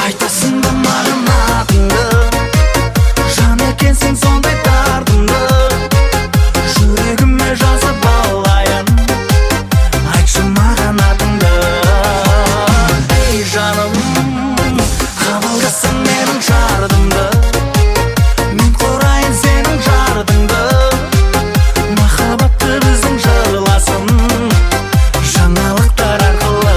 айтасың ба маған атыңды, жан екенсің сондай тартымды, жүрегіме жазып алайын, айтшы маған атыңды. Ей жаным, қабылдасаң менің жардымды, мен құрайын сенің жардыңды, махаббатты біздің жырласын жаңалықтар арқылы.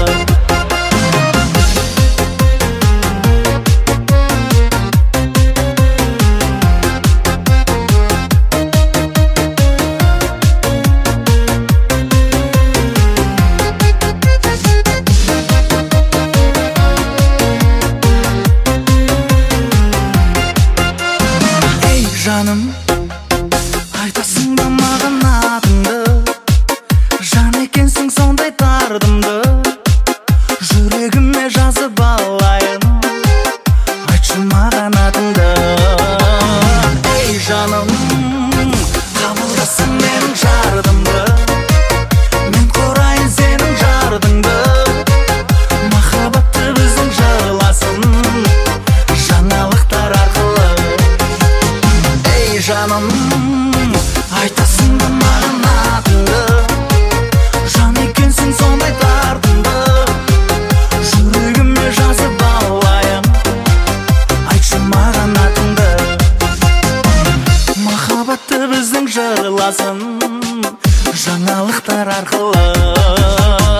Ей жаным, айтасың ба маған атыңды, жан екенсің сондай тартымды, жүрегіме жазып алайын, айтшы маған атыңды. Ей жаным, қабылдасаң менің жардымды, мен құрайын сенің жардыңды, махаббатты біздің жырласын жаңалықтар арқылы. Ей жаным, айтасың ба маған атыңды, жан екенсің сондай тартымды, жүрегіме жазып алайын, айтшы маған атыңды, махаббатты біздің жырласын жаңалықтар арқылы.